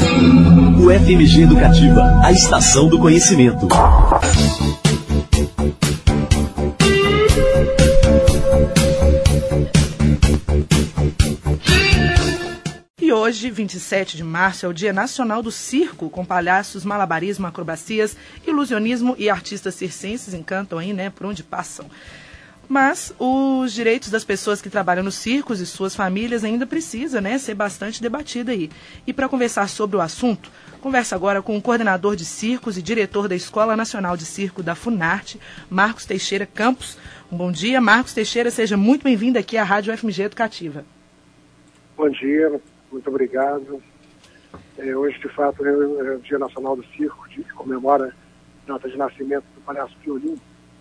UFMG Educativa, a estação do conhecimento. E hoje, 27 de março, é o Dia Nacional do Circo, com palhaços, malabarismo, acrobacias, ilusionismo e artistas circenses encantam aí, né, por onde passam. Mas os direitos das pessoas que trabalham nos circos e suas famílias ainda precisa, né, ser bastante debatido aí. E para conversar sobre o assunto, converso agora com o coordenador de circos e diretor da Escola Nacional de Circo da Funarte, Marcos Teixeira Campos. Bom dia, Marcos Teixeira, seja muito bem-vindo aqui à Rádio UFMG Educativa. Bom dia, muito obrigado. Hoje, de fato, é o Dia Nacional do Circo, que comemora a data de nascimento do palhaço Piolim.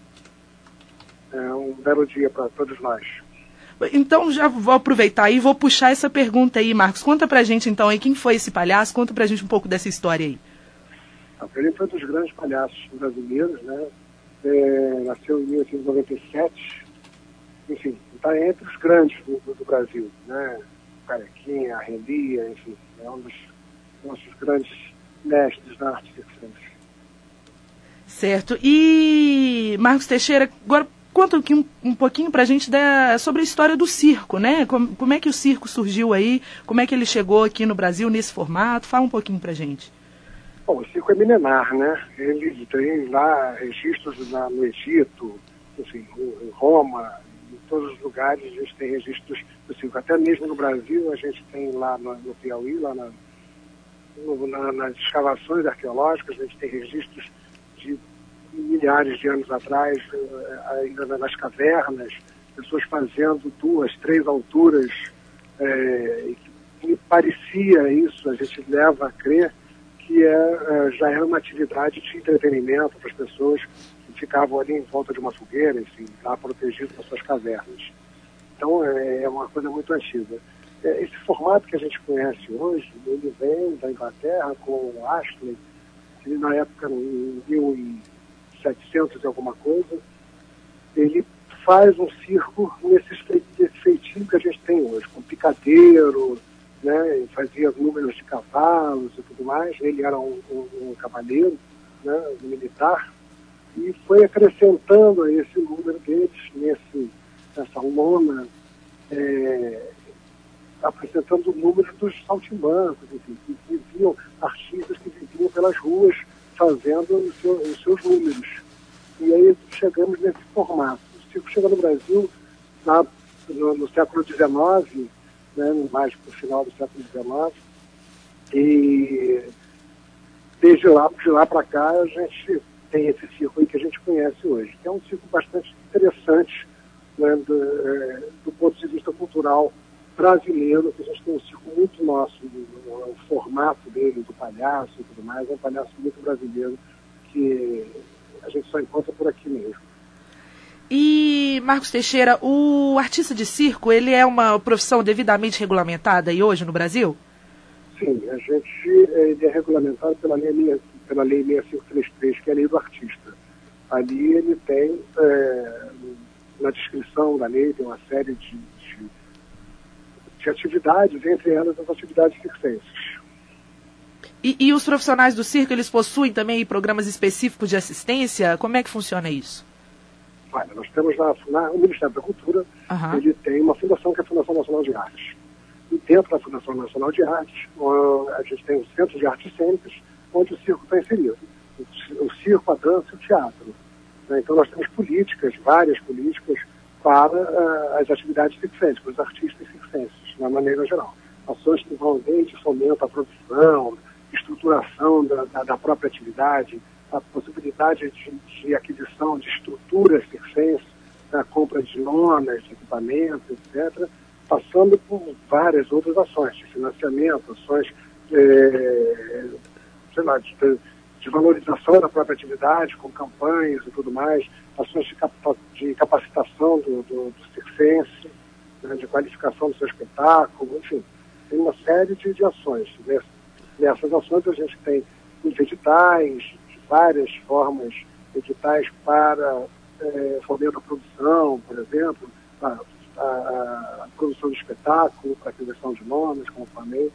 É um belo dia para todos nós. Então, já vou aproveitar e vou puxar essa pergunta aí, Marcos. Conta pra gente, então, aí, quem foi esse palhaço? Conta pra gente um pouco dessa história aí. O Piolim foi um dos grandes palhaços brasileiros, né? Nasceu em 1897. Enfim, está entre os grandes do Brasil, né? Carequinha, Arrelia, enfim, é um dos nossos grandes mestres da arte circense. Certo. E, Marcos Teixeira, agora conta aqui um pouquinho pra gente sobre a história do circo, né? Como é que o circo surgiu aí? Como é que ele chegou aqui no Brasil nesse formato? Fala um pouquinho pra gente. Bom, o circo é milenar, né? Ele tem lá registros no Egito, enfim, em Roma, em todos os lugares a gente tem registros do circo. Até mesmo no Brasil a gente tem lá no Piauí, lá nas escavações arqueológicas, a gente tem registros de milhares de anos atrás, ainda nas cavernas, pessoas fazendo 2, 3 alturas, e parecia isso, a gente leva a crer que já era uma atividade de entretenimento para as pessoas que ficavam ali em volta de uma fogueira, enfim, lá protegidos das suas cavernas. Então é uma coisa muito antiga. Esse formato que a gente conhece hoje, ele vem da Inglaterra com o Astley, que na época, em 1700 e alguma coisa, ele faz um circo nesse feitio que a gente tem hoje, com picadeiro, né, fazia números de cavalos e tudo mais. Ele era um cavaleiro, né, um militar, e foi acrescentando a esse número deles, nessa lona, apresentando o número dos saltimbancos, enfim, que viviam, artistas que viviam pelas ruas fazendo os seus números. E aí chegamos nesse formato. O circo chegou no Brasil no século XIX, né, mais para o final do século XIX, e de lá para cá a gente tem esse circo aí que a gente conhece hoje, que é um circo bastante interessante, né, do ponto de vista cultural brasileiro, que a gente tem um circo muito nosso, o formato dele, do palhaço e tudo mais, é um palhaço muito brasileiro que a gente só encontra por aqui mesmo. E, Marcos Teixeira, o artista de circo, ele é uma profissão devidamente regulamentada aí hoje no Brasil? Sim, ele é regulamentado pela lei 6533, que é a lei do artista. Ali ele tem, na descrição da lei, tem uma série de atividades, entre elas as atividades circenses. E os profissionais do circo, eles possuem também programas específicos de assistência? Como é que funciona isso? Olha, nós temos o Ministério da Cultura, ele tem uma fundação que é a Fundação Nacional de Artes. E dentro da Fundação Nacional de Artes, a gente tem o Centro de Artes Cênicas, onde o circo está inserido. O circo, a dança e o teatro. Então nós temos várias políticas para as atividades circenses, para os artistas circenses, na maneira geral. Ações que vão desde fomento à produção, estruturação da própria atividade, a possibilidade de aquisição de estruturas circenses, a compra de lonas, de equipamentos, etc., passando por várias outras ações de financiamento, ações de valorização da própria atividade, com campanhas e tudo mais, ações de capacitação do circense, né, de qualificação do seu espetáculo, enfim, tem uma série de ações. Nessas ações a gente tem os editais, de várias formas, editais para fomento à produção, por exemplo, a produção de espetáculo, para aquisição de nomes, como falei.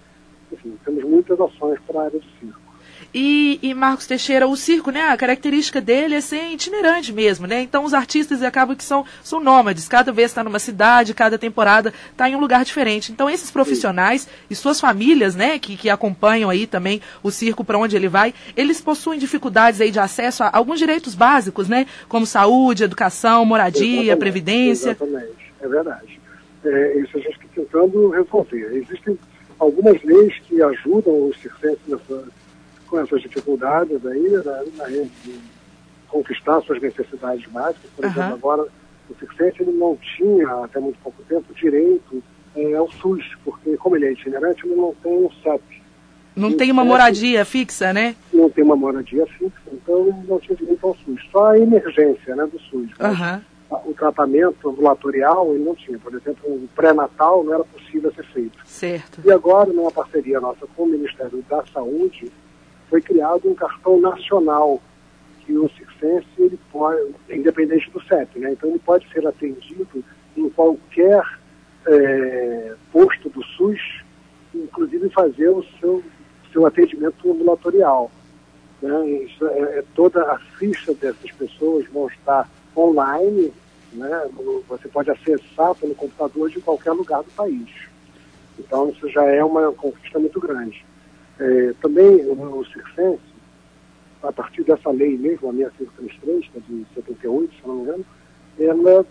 enfim, temos muitas ações para a área do circo. E Marcos Teixeira, o circo, né, a característica dele é ser itinerante mesmo, né? Então os artistas acabam que são nômades, cada vez está numa cidade, cada temporada está em um lugar diferente. Então esses profissionais e suas famílias, né, que acompanham aí também o circo para onde ele vai, eles possuem dificuldades aí de acesso a alguns direitos básicos, né? Como saúde, educação, moradia, previdência. Exatamente, é verdade. Isso a gente está tentando resolver. Existem algumas leis que ajudam os circenses com essas dificuldades aí, de conquistar suas necessidades básicas. Por exemplo, agora o circense ele não tinha, até muito pouco tempo, direito ao SUS, porque como ele é itinerante, ele não tem um CEP. Não tem uma moradia fixa, né? Não tem uma moradia fixa, então ele não tinha direito ao SUS. Só a emergência, né, do SUS. O tratamento ambulatorial ele não tinha. Por exemplo, o pré-natal não era possível ser feito. Certo. E agora, numa parceria nossa com o Ministério da Saúde, foi criado um cartão nacional que o circense, ele pode, independente do CEP, né? Então ele pode ser atendido em qualquer posto do SUS, inclusive fazer o seu atendimento ambulatorial, né? Isso toda a ficha dessas pessoas vão estar online, né? Você pode acessar pelo computador de qualquer lugar do país. Então isso já é uma conquista muito grande. Também o circense, a partir dessa lei mesmo, a 6533, que é de 78, se não me engano,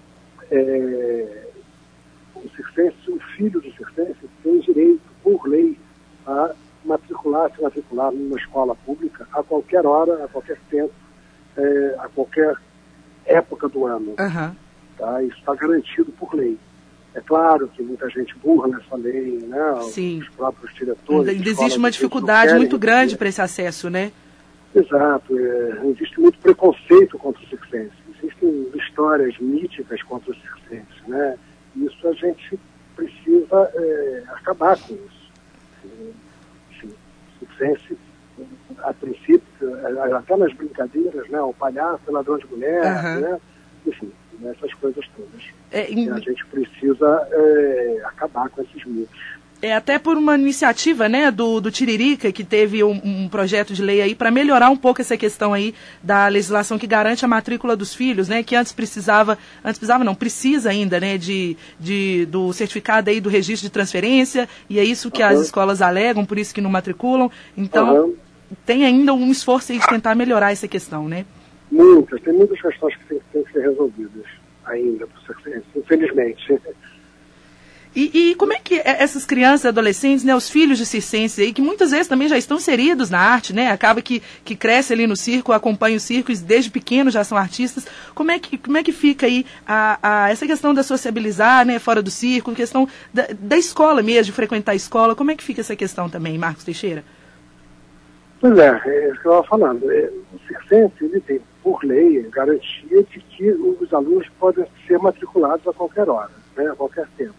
o circense, o filho do circense, tem direito, por lei, a se matricular numa escola pública a qualquer hora, a qualquer tempo, a qualquer época do ano. Tá? Isso está garantido por lei. É claro que muita gente burla nessa lei, né? Sim. Os próprios diretores. Ainda existe uma dificuldade muito grande para esse acesso, né? Exato. Existe muito preconceito contra o circense. Existem histórias míticas contra o circense, né? Isso a gente precisa acabar com isso. Enfim, o circense, a princípio, até nas brincadeiras, né? O palhaço, o ladrão de mulher, né? Enfim, essas coisas todas. A gente precisa acabar com esses mitos. Até por uma iniciativa, né, do Tiririca, que teve um projeto de lei aí para melhorar um pouco essa questão aí da legislação que garante a matrícula dos filhos, né, que precisa ainda, né, do certificado aí do registro de transferência, e é isso que as escolas alegam, por isso que não matriculam. Então, tem ainda um esforço aí de tentar melhorar essa questão, né? Tem muitas questões que têm que ser resolvidas ainda, infelizmente. E como é que essas crianças e adolescentes, né, os filhos de circenses aí, que muitas vezes também já estão inseridos na arte, né, acaba que cresce ali no circo, acompanha o circo e desde pequenos já são artistas, como é que fica aí essa questão da sociabilizar, né, fora do circo, questão da escola mesmo, de frequentar a escola, como é que fica essa questão também, Marcos Teixeira? Pois é isso que eu estava falando. O circense, ele tem, por lei, garantia de que os alunos podem ser matriculados a qualquer hora, né, a qualquer tempo.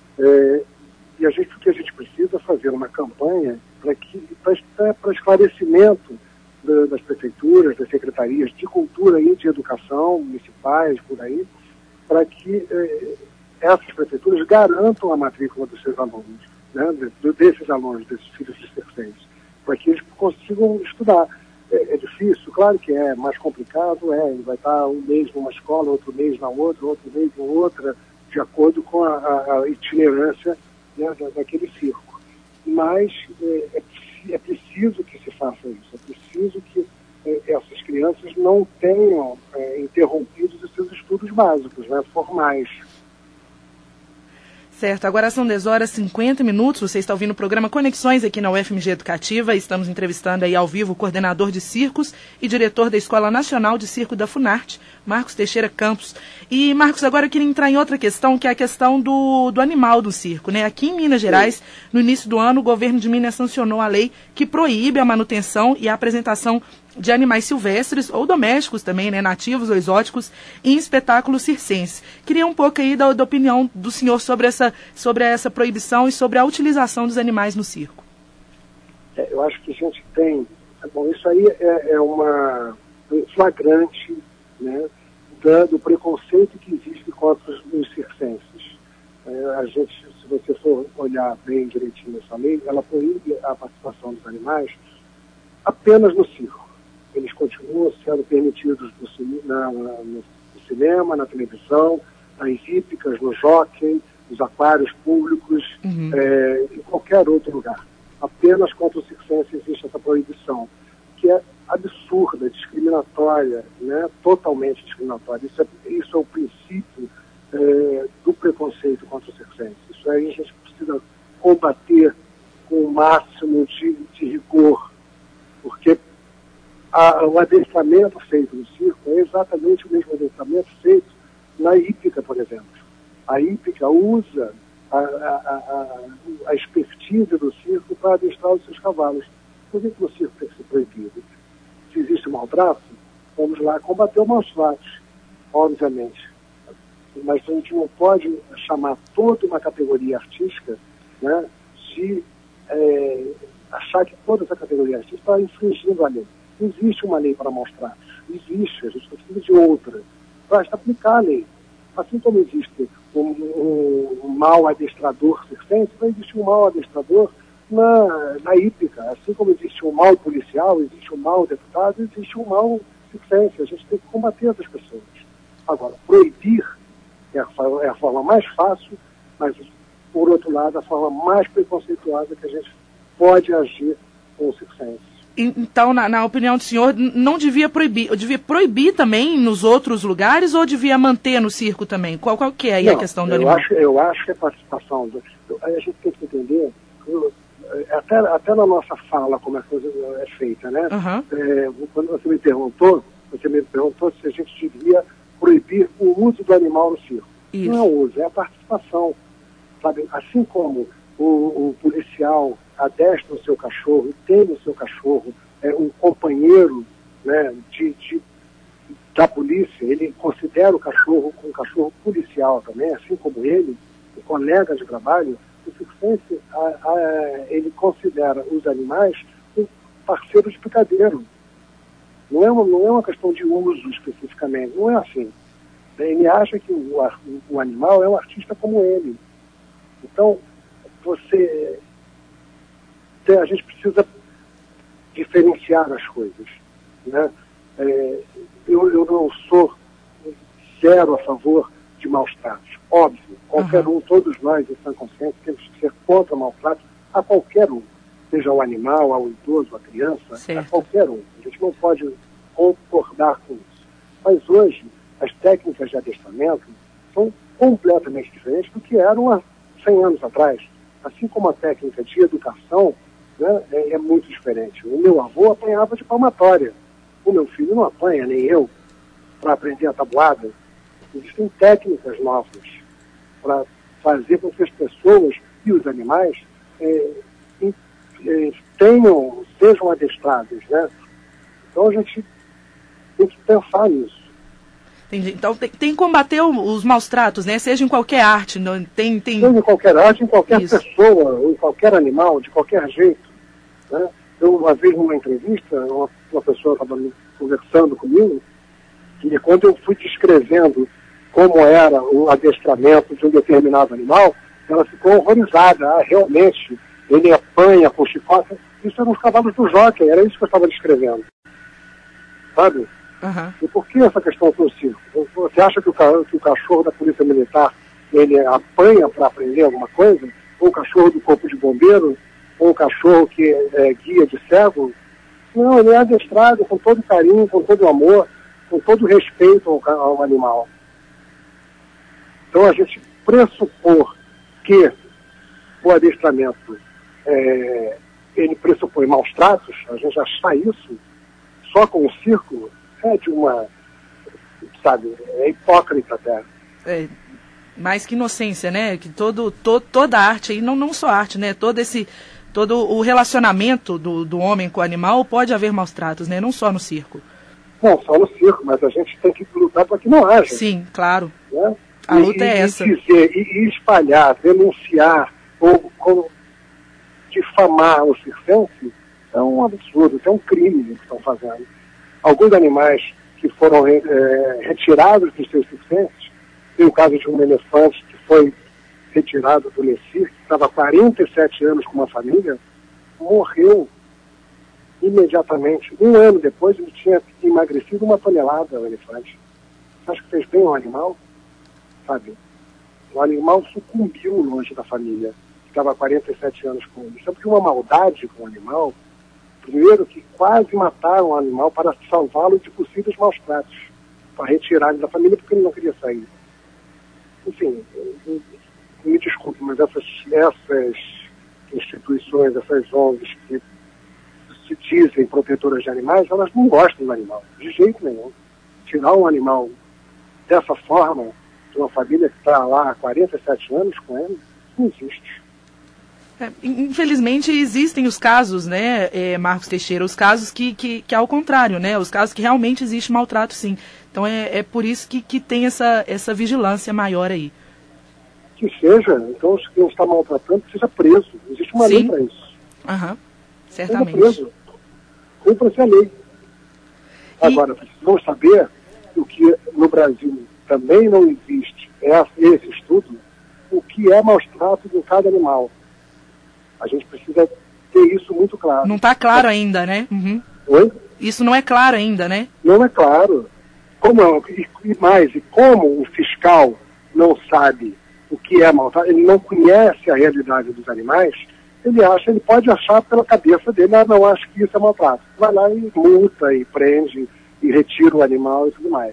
E o que a gente precisa fazer uma campanha para esclarecimento das prefeituras, das secretarias de cultura e de educação municipais, por aí, para que essas prefeituras garantam a matrícula dos seus alunos, né, desses alunos, desses filhos de circenses, para que eles consigam estudar. É difícil, claro que é mais complicado, ele vai estar um mês numa escola, outro mês na outra, outro mês em outra, de acordo com a itinerância, né, daquele circo. Mas é preciso que se faça isso, é preciso que essas crianças não tenham interrompido os seus estudos básicos, né, formais. Certo, agora são 10h50, você está ouvindo o programa Conexões aqui na UFMG Educativa, estamos entrevistando aí ao vivo o coordenador de circos e diretor da Escola Nacional de Circo da Funarte, Marcos Teixeira Campos. E, Marcos, agora eu queria entrar em outra questão, que é a questão do animal do circo, né? Aqui em Minas Gerais, no início do ano, o governo de Minas sancionou a lei que proíbe a manutenção e a apresentação de animais silvestres ou domésticos também, né, nativos ou exóticos, em espetáculos circenses. Queria um pouco aí da opinião do senhor sobre essa proibição e sobre a utilização dos animais no circo. Eu acho que a gente tem... Bom, isso aí é um flagrante, né, do preconceito que existe contra os circenses. A gente, se você for olhar bem direitinho essa lei, ela proíbe a participação dos animais apenas no circo. Eles continuam sendo permitidos no cinema, na televisão, nas hípicas, no jockey, nos aquários públicos, em qualquer outro lugar. Apenas contra o circense existe essa proibição, que é absurda, discriminatória, né? Totalmente discriminatória. Isso é o princípio do preconceito contra o circense. Isso aí a gente precisa combater com o máximo de rigor, porque o adestramento feito no circo é exatamente o mesmo adestramento feito na hípica, por exemplo. A hípica usa a expertise do circo para adestrar os seus cavalos. Por que o circo tem que ser proibido? Se existe maltrato, vamos lá combater o maus-trato, obviamente. Mas a gente não pode chamar toda uma categoria artística, né, de achar que toda essa categoria artística está infringindo a lei. Não existe uma lei para maus-tratos. Existe, a gente precisa de outra. Basta aplicar a lei. Assim como existe um mau adestrador circense, vai existir um mau adestrador na hípica. Assim como existe um mau policial, existe um mau deputado, existe um mau circense. A gente tem que combater essas pessoas. Agora, proibir é a forma mais fácil, mas, por outro lado, a forma mais preconceituosa que a gente pode agir com o circense. Então, na opinião do senhor, não devia proibir? Devia proibir também nos outros lugares ou devia manter no circo também? Qual que é aí a questão do animal? Eu acho que a participação... a gente tem que entender, até na nossa fala, como a coisa é feita, né? Quando você me perguntou se a gente devia proibir o uso do animal no circo. Isso. Não é o uso, é a participação. Sabe? Assim como o policial adestra o seu cachorro, tem no seu cachorro um companheiro, né, da polícia, ele considera o cachorro como um cachorro policial também, assim como ele, o colega de trabalho, o circense, ele considera os animais um parceiro de picadeiro. Não é uma questão de uso especificamente, não é assim. Ele acha que o animal é um artista como ele. Então, a gente precisa diferenciar as coisas, né? Eu não sou zero a favor de maus tratos. Óbvio, qualquer um, todos nós, em sã consciência, temos que ser contra maus tratos a qualquer um. Seja o animal, ao idoso, à criança, certo. A qualquer um. A gente não pode concordar com isso. Mas hoje, as técnicas de adestramento são completamente diferentes do que eram há 100 anos atrás. Assim como a técnica de educação, né, é muito diferente. O meu avô apanhava de palmatória. O meu filho não apanha, nem eu, para aprender a tabuada. Existem técnicas novas para fazer com que as pessoas e os animais sejam adestrados, né? Então a gente tem que pensar nisso. Entendi. Então tem que combater os maus tratos, né? Seja em qualquer arte. Seja em qualquer arte, em qualquer pessoa, ou em qualquer animal, de qualquer jeito. Né? Eu, uma vez, numa entrevista, uma pessoa estava conversando comigo, e quando eu fui descrevendo como era o adestramento de um determinado animal, ela ficou horrorizada. Realmente, ele apanha com chicote. Isso eram os cavalos do jockey, era isso que eu estava descrevendo. Sabe? E por que essa questão do circo? Você acha que o cachorro da Polícia Militar ele apanha para aprender alguma coisa? Ou o cachorro do Corpo de Bombeiro? Ou o cachorro que é guia de cego? Não, ele é adestrado com todo carinho, com todo amor, com todo respeito ao animal. Então a gente pressupor que o adestramento ele pressupõe maus tratos, a gente achar isso só com o circo é hipócrita até. Mais que inocência, né? Que toda arte, e não só arte, né? Todo o relacionamento do homem com o animal pode haver maus tratos, né? Não só no circo. Não, só no circo, mas a gente tem que lutar para que não haja. Sim, claro. Né? A luta é essa. E espalhar, denunciar, ou difamar o circense é um absurdo, é um crime que estão fazendo. Alguns animais que foram retirados dos seus circenses, tem o caso de um elefante que foi retirado do Leci, que estava há 47 anos com uma família, morreu imediatamente. Um ano depois, ele tinha emagrecido 1 tonelada, o elefante. Você acha que fez bem ao animal? Sabe? O animal sucumbiu longe da família, que estava há 47 anos com ele. Isso é porque uma maldade com o animal, primeiro que quase mataram o animal para salvá-lo de possíveis maus tratos, para retirar ele da família porque ele não queria sair. Enfim, me desculpe, mas essas instituições, essas ONGs que se dizem protetoras de animais, elas não gostam do animal, de jeito nenhum. Tirar um animal dessa forma, de uma família que está lá há 47 anos com ele, não existe. Infelizmente existem os casos, né, Marcos Teixeira, os casos que é ao contrário, né, os casos que realmente existe maltrato, sim. Então é por isso que tem essa vigilância maior aí. Que seja, então se quem está maltratando seja preso. Existe uma lei para isso. Certamente. Seja preso. Cumpra-se a lei. Agora, precisamos saber o que no Brasil também não existe esse estudo, o que é maus tratos em cada animal. A gente precisa ter isso muito claro. Não está claro ainda, né? Uhum. Oi? Isso não é claro ainda, né? Não é claro. E como o fiscal não sabe o que é maltrato, ele não conhece a realidade dos animais, ele pode achar pela cabeça dele, não acho que isso é maltrato. Vai lá e multa, e prende, e retira o animal e tudo mais.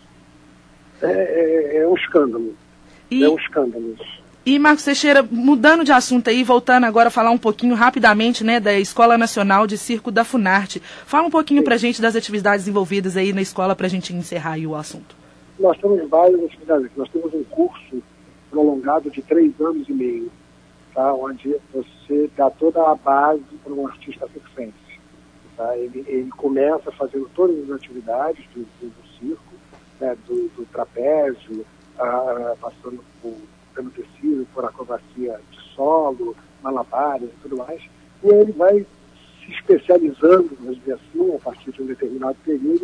É um escândalo. É um escândalo isso. E, Marcos Teixeira, mudando de assunto aí, voltando agora a falar um pouquinho rapidamente, né, da Escola Nacional de Circo da Funarte. Fala um pouquinho pra gente das atividades envolvidas aí na escola pra gente encerrar aí o assunto. Nós temos várias atividades aqui. Nós temos um curso prolongado de 3 anos e meio, tá, onde você dá toda a base para um artista circense. Tá? Ele começa fazendo todas as atividades do circo, né, do trapézio, passando pelo tecido, por acrobacia de solo, malabares e tudo mais. E aí ele vai se especializando, vamos dizer assim, a partir de um determinado período,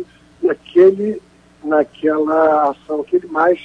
naquela ação que ele mais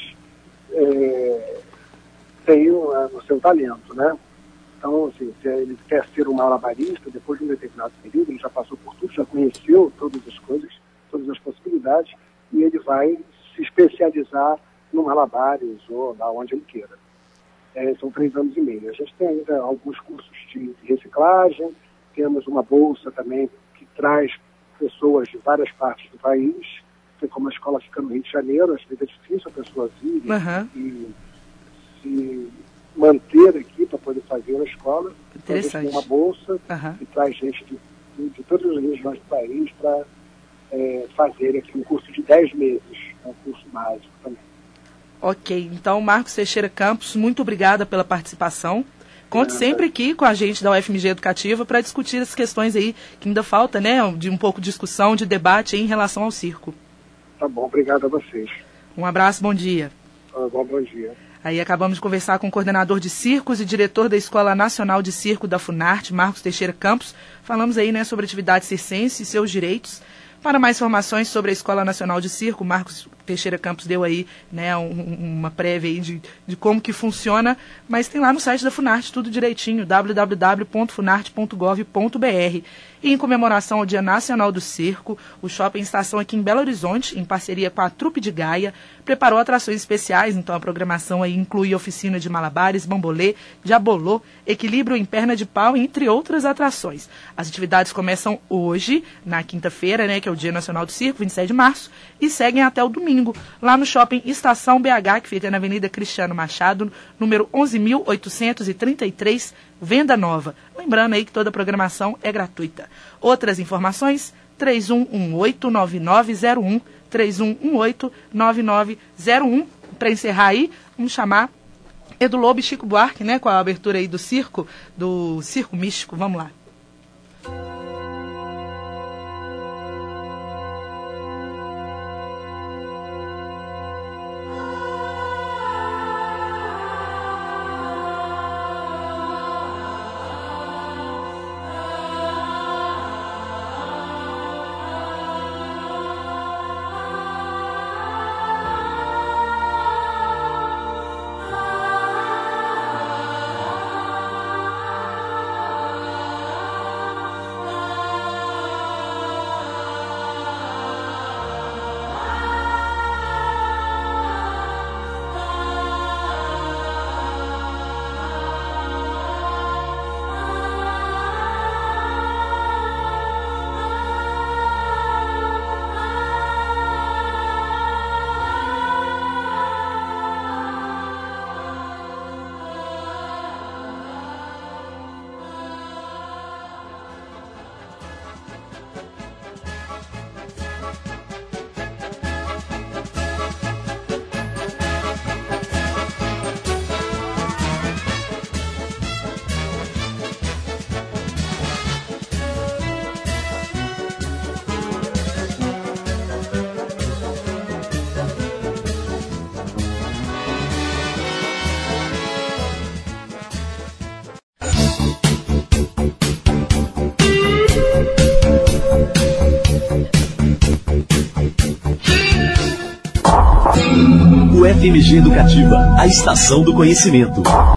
tem no seu talento, né? Então, assim, se ele quer ser um malabarista, depois de um determinado período, ele já passou por tudo, já conheceu todas as coisas, todas as possibilidades, e ele vai se especializar no malabares ou lá onde ele queira. São 3 anos e meio. A gente tem ainda alguns cursos de reciclagem, temos uma bolsa também que traz pessoas de várias partes do país. Tem como a escola fica no Rio de Janeiro, acho que é difícil a pessoa vir e se manter aqui para poder fazer a escola. Então, a gente tem uma bolsa que traz gente de todas as regiões do país para fazer aqui um curso de 10 meses, um curso básico também. Ok, então Marcos Teixeira Campos, muito obrigada pela participação. Conte sempre aqui com a gente da UFMG Educativa para discutir as questões aí que ainda falta, né, de um pouco de discussão, de debate em relação ao circo. Tá bom, obrigado a vocês. Um abraço, bom dia. Bom dia. Aí acabamos de conversar com o coordenador de circos e diretor da Escola Nacional de Circo da Funarte, Marcos Teixeira Campos. Falamos aí, né, sobre atividade circense e seus direitos. Para mais informações sobre a Escola Nacional de Circo, Marcos Teixeira Campos deu aí, né, uma prévia aí de como que funciona, mas tem lá no site da Funarte tudo direitinho, www.funarte.gov.br. E em comemoração ao Dia Nacional do Circo, o Shopping Estação aqui em Belo Horizonte, em parceria com a Trupe de Gaia, preparou atrações especiais. Então a programação aí inclui oficina de malabares, bambolê, diabolô, equilíbrio em perna de pau, entre outras atrações. As atividades começam hoje, na quinta-feira, né, que é o Dia Nacional do Circo, 27 de março, e seguem até o domingo, lá no Shopping Estação BH, que fica na Avenida Cristiano Machado, número 11.833, Venda Nova. Lembrando aí que toda a programação é gratuita. Outras informações, 3118-9901, 3118-9901. Para encerrar aí, vamos chamar Edu Lobo e Chico Buarque, né, com a abertura aí do Circo Místico. Vamos lá. UFMG Educativa, a estação do conhecimento.